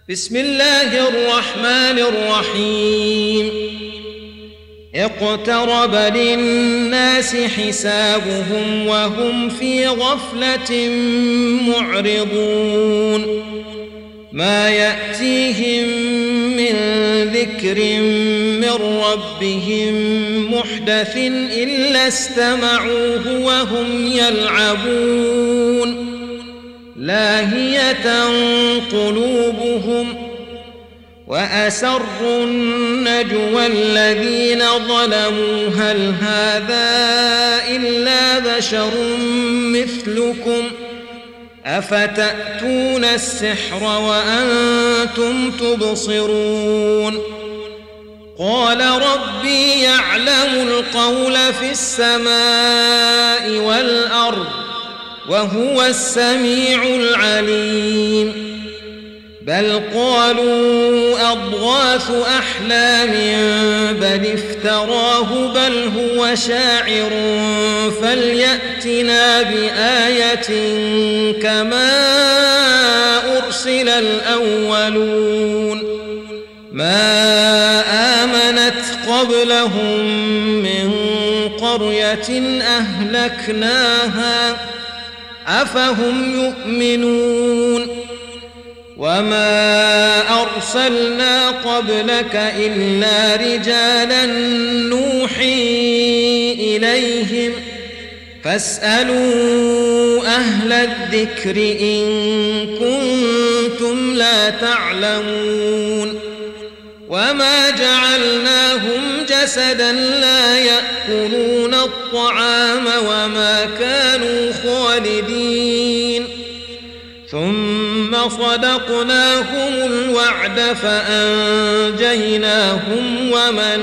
بسم الله الرحمن الرحيم اقترب للناس حسابهم وهم في غفلة معرضون ما يأتيهم من ذكر من ربهم محدث إلا استمعوه وهم يلعبون لاهية قلوبهم وأسروا النجوى الذين ظلموا هل هذا إلا بشر مثلكم أفتأتون السحر وأنتم تبصرون قال ربي يعلم القول في السماء والأرض وهو السميع العليم بل قالوا أضغاث أحلام بل افتراه بل هو شاعر فليأتنا بآية كما أرسل الأولون ما آمنت قبلهم من قرية أهلكناها أفهم يؤمنون وما أرسلنا قبلك إلا رجالا نوحي إليهم فاسألوا أهل الذكر إن كنتم لا تعلمون وما جعلناهم جسدا لا يأكلون الطعام وما كانوا خالدين ثم صدقناهم الوعد فأنجيناهم ومن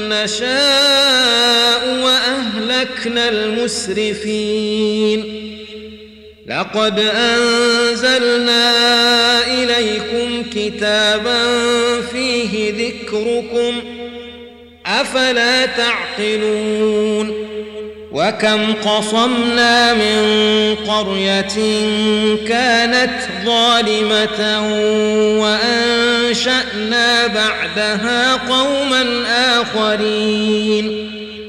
نشاء وأهلكنا المسرفين لقد أنزلنا إليكم كتابا فيه ذكركم أفلا تعقلون وكم قصمنا من قرية كانت ظالمة وأنشأنا بعدها قوما آخرين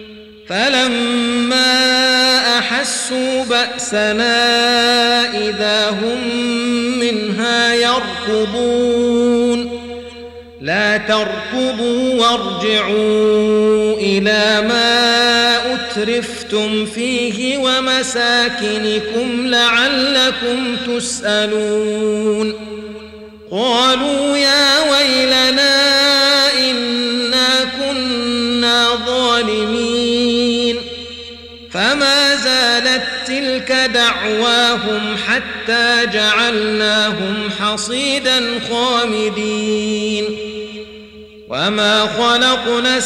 فلما أحسوا بأسنا إذا هم منها يركضون لا تركضوا وارجعوا إلى ما أترفتم فيه ومساكنكم لعلكم تسألون قالوا يا ويلنا إنا كنا ظالمين فما زالت تلك دعواهم حتى جعلناهم حصيدا خامدين وما خلقنا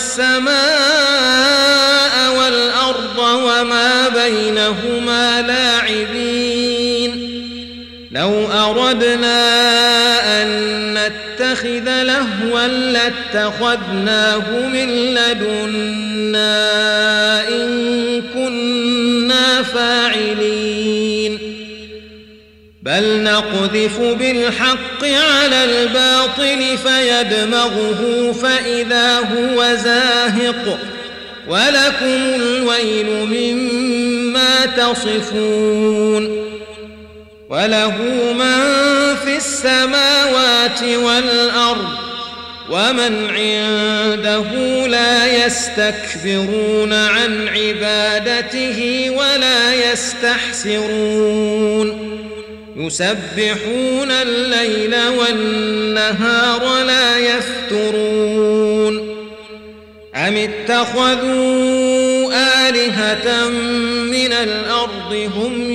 السماء والأرض وما بينهما لاعبين لو أردنا أن نتخذ لهوا لاتخذناه من لدنا إن كنا فاعلين بل نقذف بالحق على الباطل فيدمغه فإذا هو زاهق ولكم الويل مما تصفون وله من في السماوات والأرض ومن عنده لا يستكبرون عن عبادته ولا يستحسرون يسبحون الليل والنهار لا يفترون أم اتخذوا آلهة من الأرض هم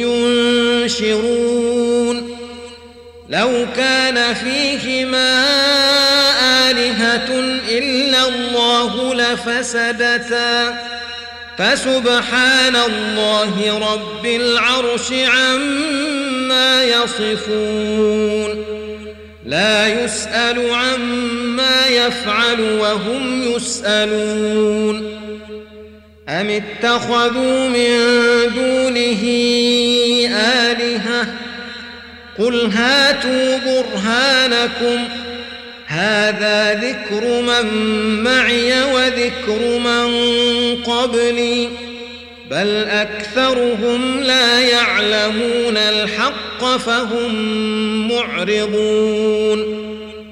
ينشرون لو كان فيهما آلهة إلا الله لفسدتا فسبحان الله رب العرش عما يصفون لا يسأل عما يفعل وهم يسألون أم اتخذوا من دونه آلهة قل هاتوا برهانكم هذا ذكر من معي وذكر من قبلي بل أكثرهم لا يعلمون الحق فهم معرضون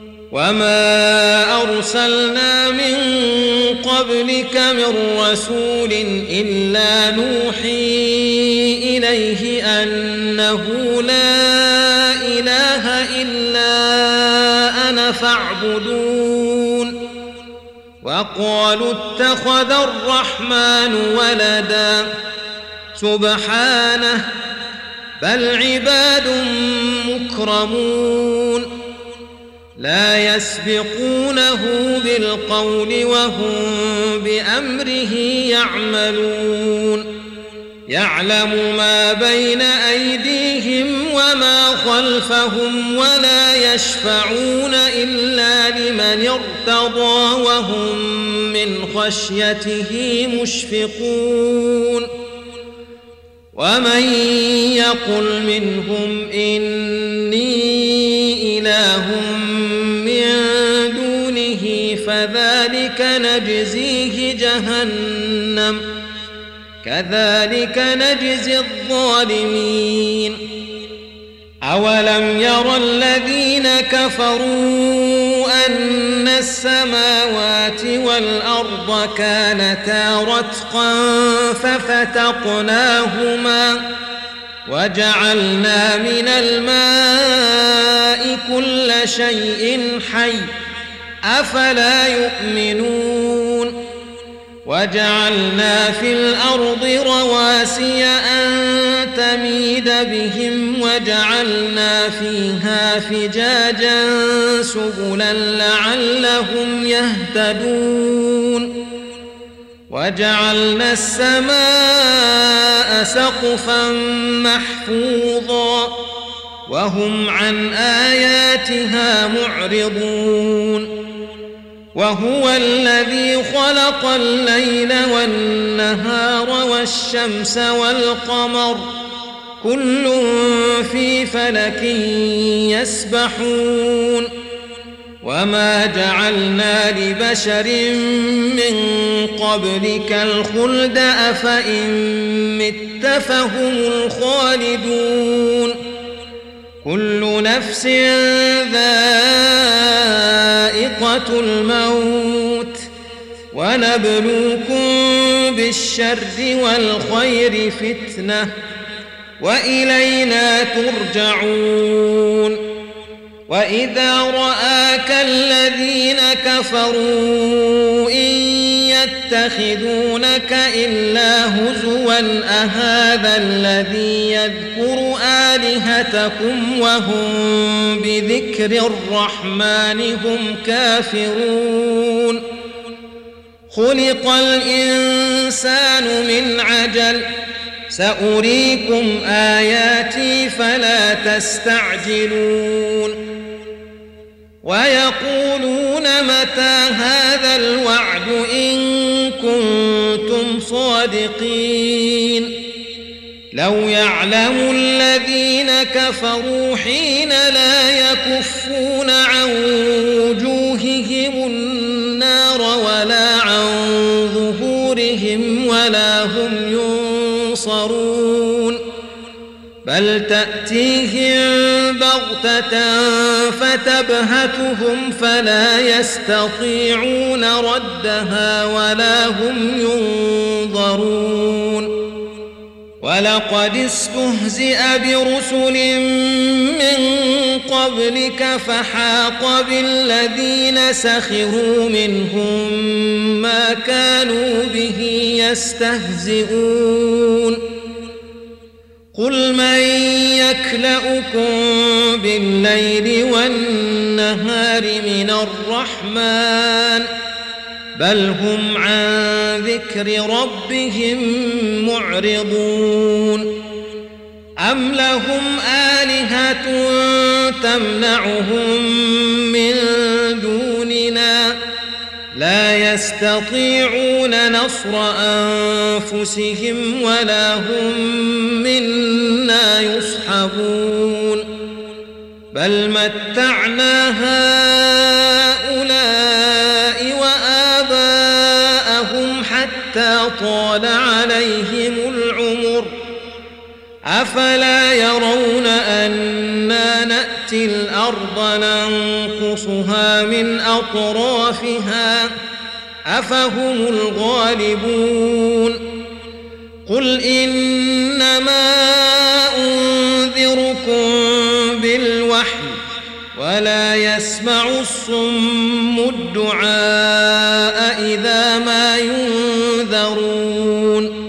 وما أرسلنا من قبلك من رسول إلا نوحي إليه أنه لا إله إلا أنا فاعبدون وقالوا اتخذ الرحمن ولدا سبحانه بل عباد مكرمون لا يسبقونه بالقول وهم بأمره يعملون يعلم ما بين أيديهم وما خلفهم ولا يشفعون إلا لمن ارتضى وهم من خشيته مشفقون ومن يقل منهم إني إله من دونه فذلك نجزيه جهنم كذلك نجزي الظالمين أولم ير الذين كفروا أن السماوات والأرض كانتا رتقا ففتقناهما وجعلنا من الماء كل شيء حي أفلا يؤمنون وجعلنا في الأرض رواسي أن تميد بهم وجعلنا فيها فجاجا سبلا لعلهم يهتدون وجعلنا السماء سقفا محفوظا وهم عن آياتها معرضون وهو الذي خلق الليل والنهار والشمس والقمر كل في فلك يسبحون وما جعلنا لبشر من قبلك الخلد أفإن مت فهم الخالدون كل نفس ذائقة الموت ونبلوكم بالشر والخير فتنة وإلينا ترجعون وإذا رآك الذين كفروا إن يتخذونك إلا هزوا أهذا الذي يذكر آلهتكم وهم بذكر الرحمن هم كافرون خلق الإنسان من عجل سأريكم آياتي فلا تستعجلون ويقولون متى هذا الوعد إن كنتم صادقين لو يعلم الذين كفروا حين لا يكفون عن وجوههم النار ولا عن ظهورهم ولا هم ينصرون بل تأتيهم بغتة فتبهتهم فلا يستطيعون ردها ولا هم ينظرون ولقد استهزئ برسل من قبلك فحاق بالذين سخروا منهم ما كانوا به يستهزئون قل من يكلؤكم بالليل والنهار من الرحمن بل هم عن ذكر ربهم معرضون أم لهم آلهة تمنعهم من دوننا لا يستطيعون نصر أنفسهم ولا هم منا يصحبون بل متعنا هؤلاء ننقصها من أطرافها أفهم الغالبون قل إنما أنذركم بالوحي ولا يسمع الصم الدعاء إذا ما ينذرون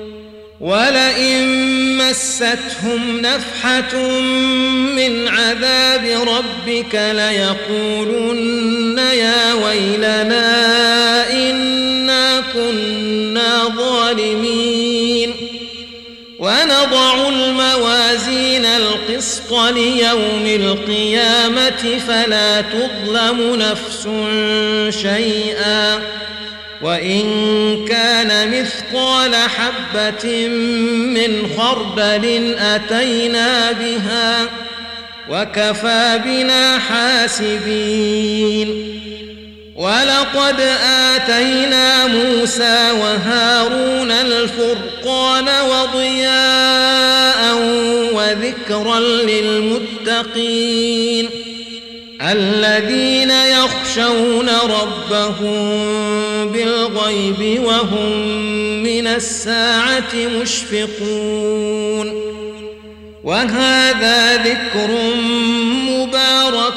ولئن مستهم نفحة من عذاب ربك ليقولن يا ويلنا إنا كنا ظالمين ونضع الموازين القسط ليوم القيامة فلا تظلم نفس شيئا وإن كان مثقال حبة من خردل أتينا بها وكفى بنا حاسبين ولقد آتينا موسى وهارون الفرقان وضياء وذكرا للمتقين الذين يخشون ربهم بالغيب وهم من الساعة مشفقون وهذا ذكر مبارك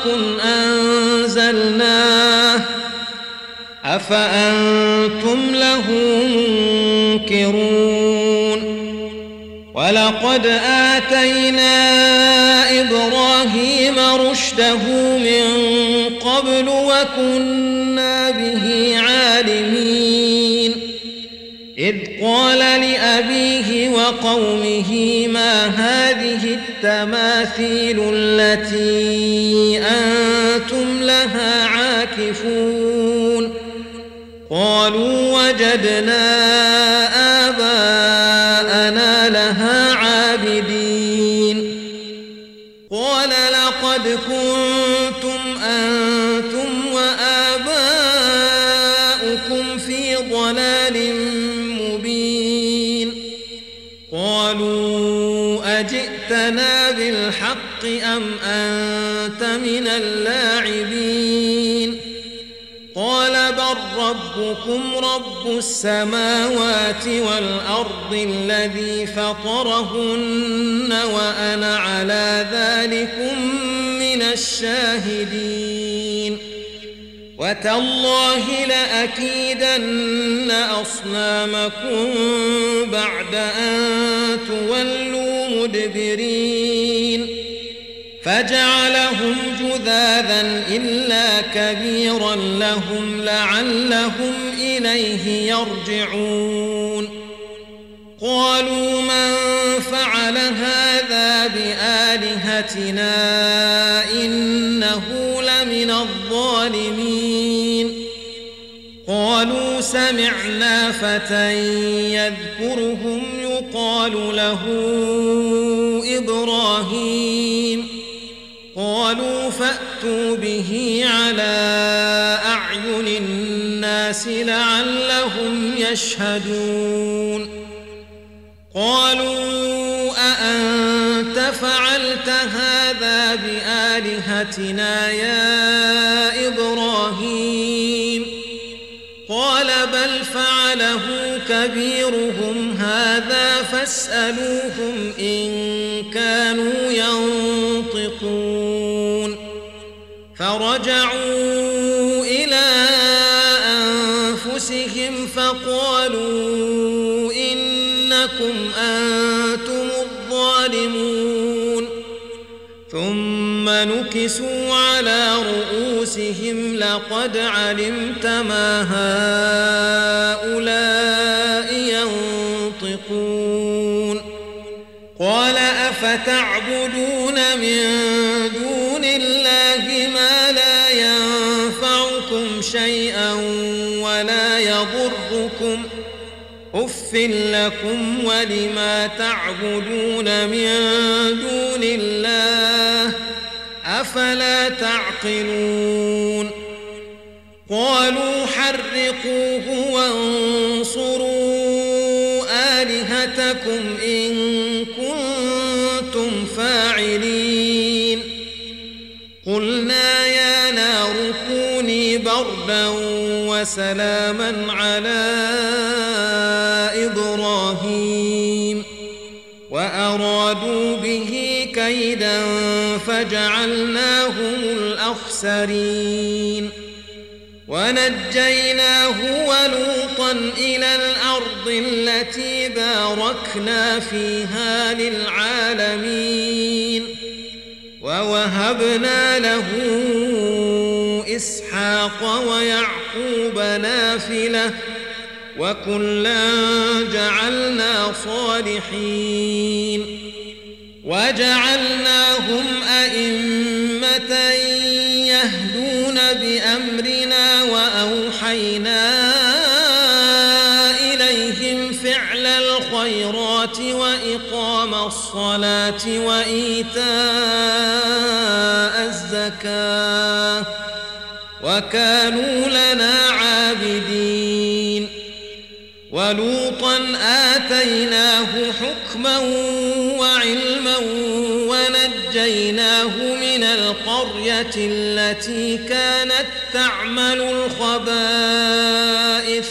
أنزلناه أفأنتم له منكرون ولقد آتينا إبراهيم رشده من قبل وكنا به عالمين إذ قال لأبيه وقومه ما هذه التماثيل التي أنتم لها عاكفون قالوا وجدنا آباءنا لها عابدين قال لقد كنتم أنتم وآباؤكم في ضلال مبين قالوا أجئتنا بالحق أم أنت من اللاعبين قال بل ربكم رب السماوات والأرض الذي فطرهن وأنا على ذلكم من الشاهدين وتالله لأكيدن أصنامكم بعد أن تولوا مدبرين فجعلهم جذاذا إلا كبيرا لهم لعلهم إليه يرجعون قالوا من فعل هذا بآلهتنا إنه لمن الظالمين قالوا سمعنا فتى يذكرهم يقال له إبراهيم قالوا فأتوا به على أعين الناس لعلهم يشهدون قالوا أأنت فعلت هذا بآلهتنا يا إبراهيم قال بل فعله كبيرهم هذا فاسألوهم إن كانوا ينطقون فرجعوا إلى أنفسهم فقالوا إنكم أنتم الظالمون ثم نكسوا على رؤوسهم لقد علمت ما هؤلاء ينطقون قال أفتعبدون من دون الله ما لا ينفعكم شيئا ولا يضركم أف لكم ولما تعبدون من دون الله أفلا تعقلون قالوا حرقوه وانصروا آلهتكم إن كنتم فاعلين قلنا يا بردا وسلاما على إبراهيم وأرادوا به كيدا فجعلناهم الأخسرين ونجيناه ولوطا إلى الأرض التي باركنا فيها للعالمين ووهبنا له إسحاق ويعقوب نافلة وكلا جعلنا صالحين وجعلناهم أئمة يهدون بأمرنا وأوحينا إليهم فعل الخيرات وإقام الصلاة وإيتاء الزكاة وكانوا لنا عابدين ولوطا آتيناه حكما وعلما ونجيناه من القرية التي كانت تعمل الخبائث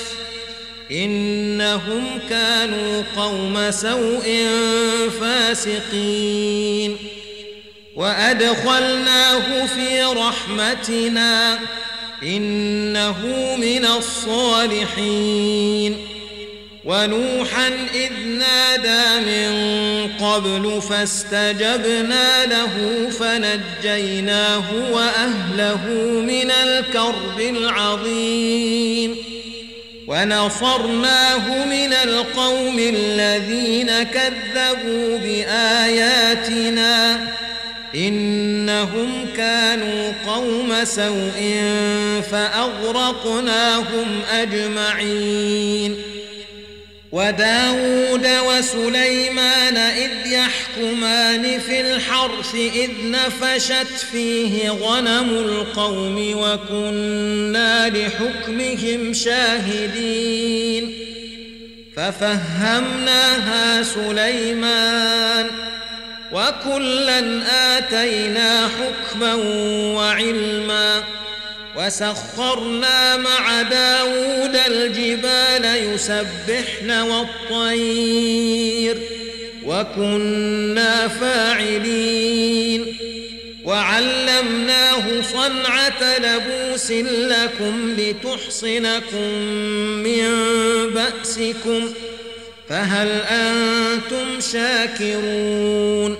إنهم كانوا قوم سوء فاسقين وأدخلناه في رحمتنا إنه من الصالحين ونوحا إذ نادى من قبل فاستجبنا له فنجيناه وأهله من الكرب العظيم ونصرناه من القوم الذين كذبوا بآياتنا إنهم كانوا قوم سوء فأغرقناهم أجمعين وداود وسليمان إذ يحكمان في الحرث إذ نفشت فيه غنم القوم وكنا لحكمهم شاهدين ففهمناها سليمان وكلا آتينا حكما وعلما وسخرنا مع داود الجبال يسبحن والطير وكنا فاعلين وعلمناه صنعة لبوس لكم لتحصنكم من بأسكم فهل أنتم شاكرون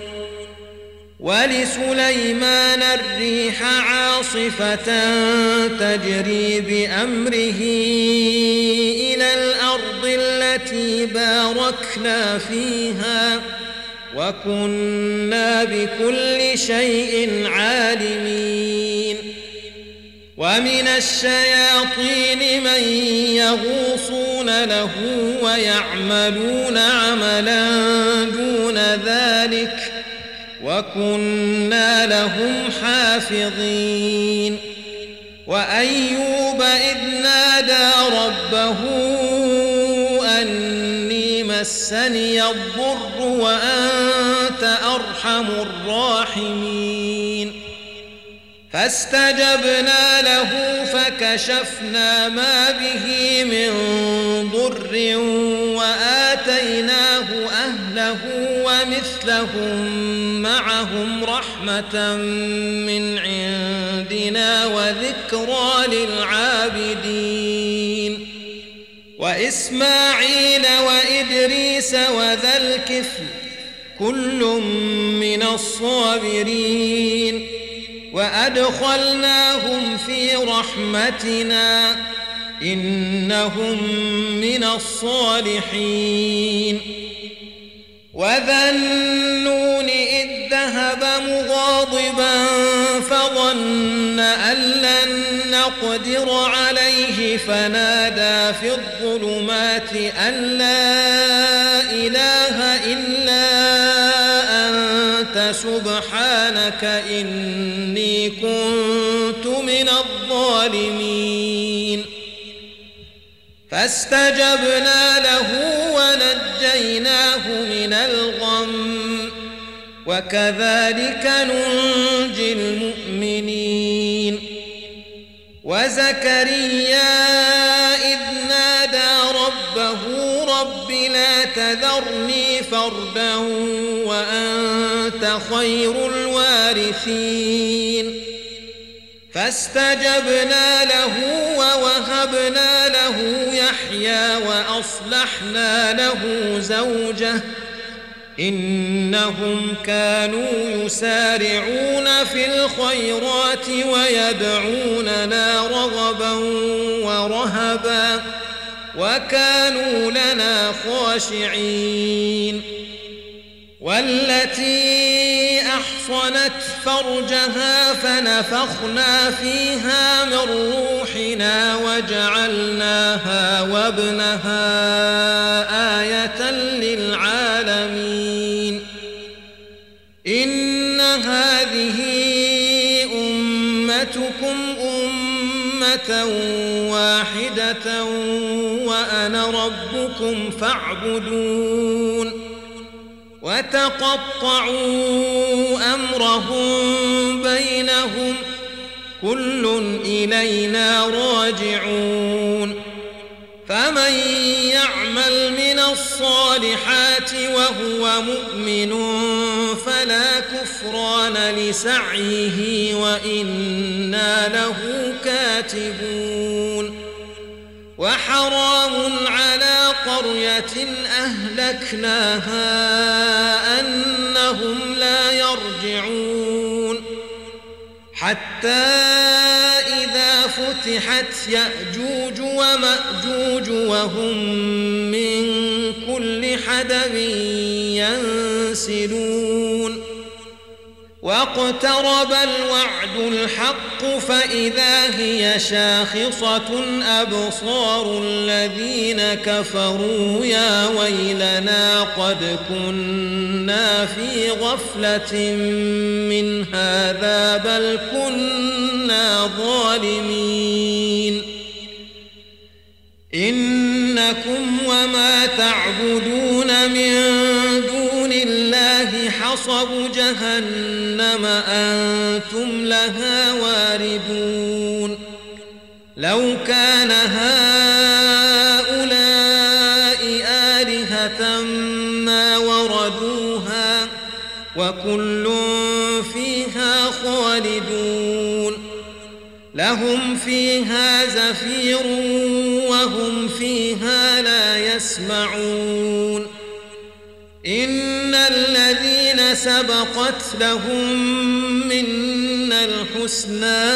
ولسليمان الريح عاصفة تجري بأمره إلى الأرض التي باركنا فيها وكنا بكل شيء عالمين ومن الشياطين من يغوصون له ويعملون عملا دون ذلك وكنا لهم حافظين وأيوب إذ نادى ربه أني مسني الضر وأنت أرحم الراحمين فاستجبنا له فكشفنا ما به من ضر وآتيناه أهله ومثلهم معهم رحمة من عندنا وذكرى للعابدين وإسماعيل وإدريس وذا الكفل كل من الصابرين وأدخلناهم في رحمتنا إنهم من الصالحين وذا النون إذ ذهب مغاضبا فظن أن لن نقدر عليه فنادى في الظلمات أن لا إله إلا أنت سبحانك إني كنت من الظالمين فاستجبنا له ونجيناه من الغم وكذلك ننجي المؤمنين وزكريا إذ نادى ربه رب لا تذرني فردا وأنت خير الوارثين فاستجبنا له ووهبنا له يحيى وأصلحنا له زوجه إنهم كانوا يسارعون في الخيرات ويدعوننا رغبا ورهبا وكانوا لنا خاشعين والتي أحصنت فرجها فنفخنا فيها من روحنا وجعلناها وابنها آية للعالمين إن هذه أمتكم أمة واحدة وأنا ربكم فاعبدون وتقطعوا أمرهم بينهم كل إلينا راجعون فمن يعمل من الصالحات وهو مؤمن فلا كفران لسعيه وإنا له كاتبون وحرام على قرية أهلكناها أنهم لا يرجعون حتى إذا فتحت يأجوج ومأجوج وهم من كل حدب ينسلون واقترب الوعد الحق فإذا هي شاخصة أبصار الذين كفروا يا ويلنا قد كنا في غفلة من هذا بل كنا ظالمين إنكم وما تعبدون من دون الله حصب جهنم أنتم لها واردون لو كان هؤلاء آلهة ما وردوها وكل فيها خالدون لهم فيها زفير وهم فيها لا يسمعون إن الذين سبقت لهم منا الحسنى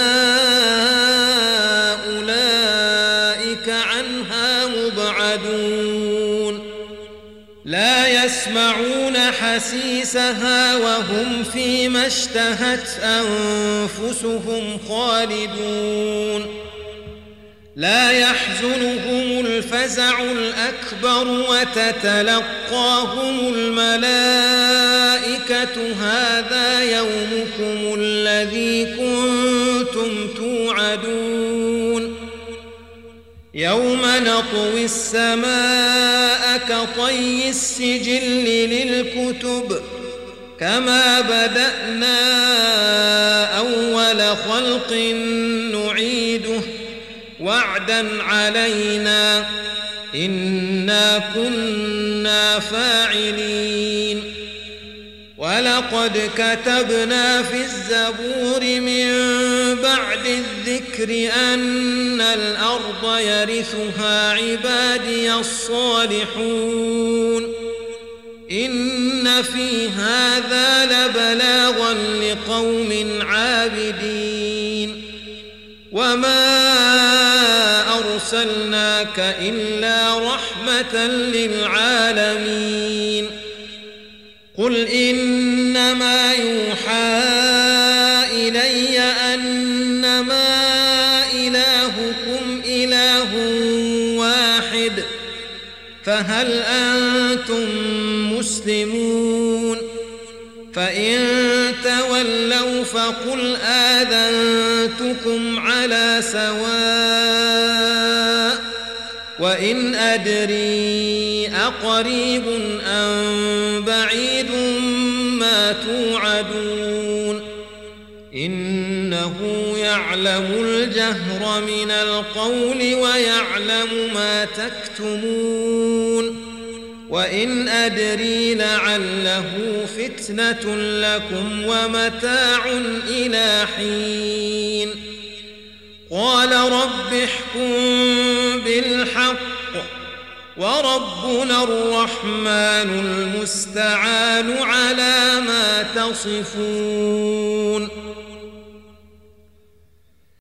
أولئك عنها مبعدون لا يسمعون حسيسها وهم فيما اشتهت أنفسهم خالدون لا يحزنهم الفزع الأكبر وتتلقاهم الملائكة هذا يومكم الذي كنتم توعدون يوم نطوي السماء كطي السجل للكتب كما بدأنا أول خلق نعيده وعدا علينا إنا كنا فاعلين ولقد كتبنا في الزبور من بعد الذكر أن الأرض يرثها عبادي الصالحون إن في هذا لبلاغا لقوم عابدين وما أرسلناك إلا رحمة للعالمين قل إنما يوحى إلي أنما إلهكم إله واحد فهل أنتم مسلمون فإن تولوا فقل آذنتكم على سواء وإن أدري أقريب أم بعيد ما توعدون إنه يعلم الجهر من القول ويعلم ما تكتمون وإن أدري لعله فتنة لكم ومتاع إلى حين قال رب احكم بالحق وربنا الرحمن المستعان على ما تصفون